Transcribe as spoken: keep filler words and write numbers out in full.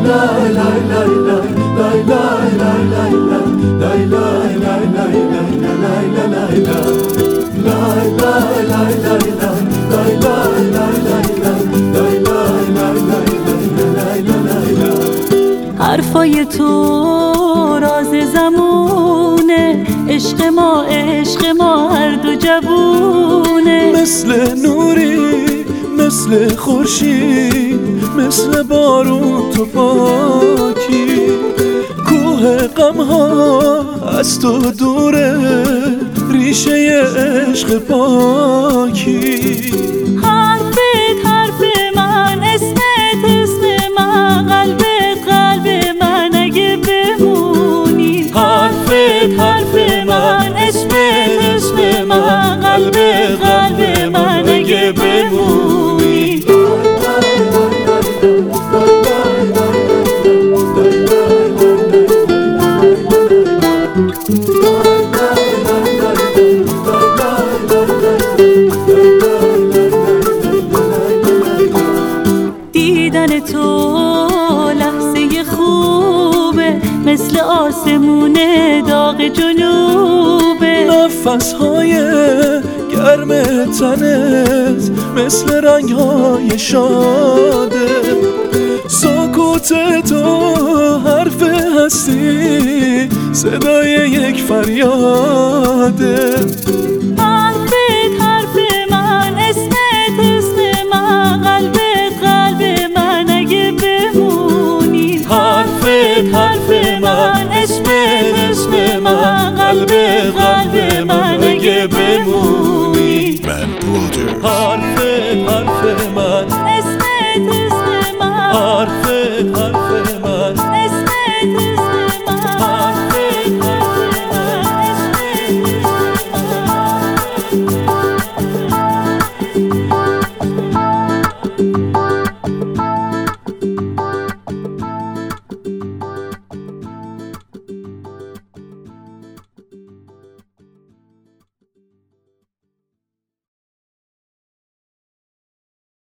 حرفای تو راز زمونه، عشق ما عشق ما هر دو جوونه. مثل نوری مثل خورشید، مثل بارون تو پاکی. کوه غمها از تو دوره، ریشه عشق پاکی. حرفت حرف من، اسمت اسم من، قلبت قلب من اگه بمونی. حرفت حرف من، اسمت اسم من، قلبت قلب من اگه بمونی. دیدن تو لحظه خوبه، مثل آسمون داغ جنوبه. نفس‌های گرم تنت مثل رنگ‌های شاده. سکوت تو حرف هستی، صدای یک فریاده.